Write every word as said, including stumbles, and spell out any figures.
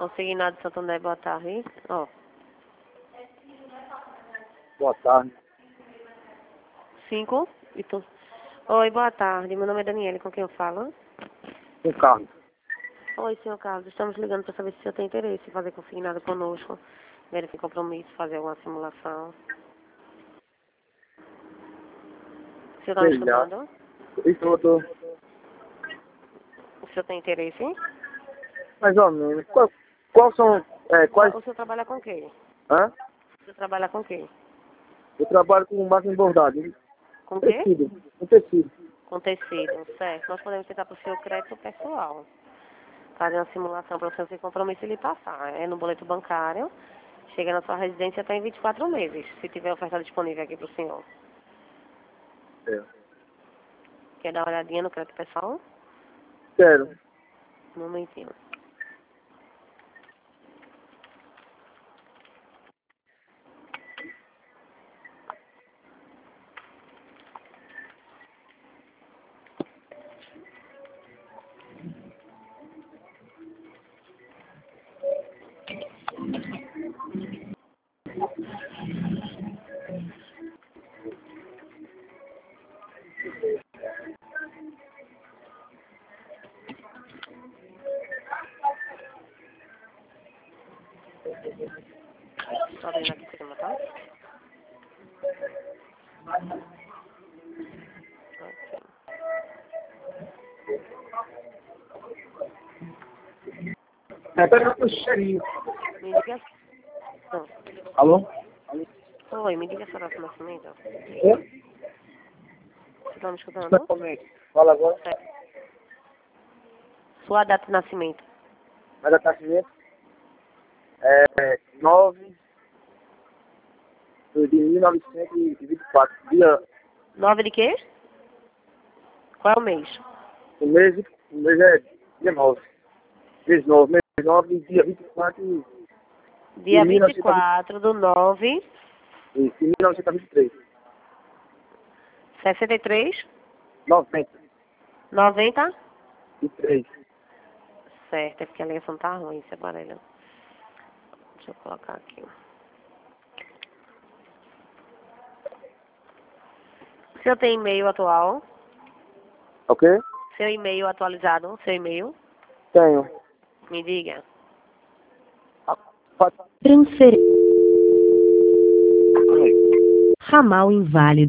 Consignado Santander, boa tarde. Ó. Boa tarde. Cinco. E tu? Oi, boa tarde. Meu nome é Daniele, com quem eu falo? Com Carlos. Oi, senhor Carlos. Estamos ligando para saber se o senhor tem interesse em fazer consignado conosco. Verificar compromisso, fazer alguma simulação. O senhor está me Sei lá. escutando? Estou, tô. O senhor tem interesse? Mais ou menos. Qual, qual são, é, quais... O senhor trabalha com quem? Hã? O senhor trabalha com quem? Eu trabalho com máquina de bordado. hein? Com quê? Tecido. Com tecido. Com tecido, certo. Nós podemos tentar para o seu crédito pessoal. Fazer uma simulação para o senhor sem compromisso e lhe passar. É no boleto bancário. Chega na sua residência até em vinte e quatro meses, se tiver oferta disponível aqui para o senhor. É. Quer dar uma olhadinha no crédito pessoal? Quero. Um momentinho. Estou abrindo aqui em cima, tá? Ok. É, pega o cheirinho. Me diga... Não. Alô? Oi, me diga a sua data de nascimento. É? Você está me escutando? Exatamente. Fala agora. Certo. Sua data de nascimento. Mas a nascimento é nove de mil novecentos e vinte e quatro. Dia, Nove de quê? Qual é o mês? o mês, o mês é dia nove. Mês nove, mês nove, dia vinte e quatro Dia de vinte e quatro do nove, mil novecentos e vinte e três. sessenta e três, noventa noventa. e três. Certo, é porque a ligação tá ruim, esse aparelho. Deixa eu colocar aqui. O senhor tem e-mail atual? Ok? Seu e-mail atualizado? Seu e-mail? Tenho. Me diga. Pode- Transferência. Ramal inválido.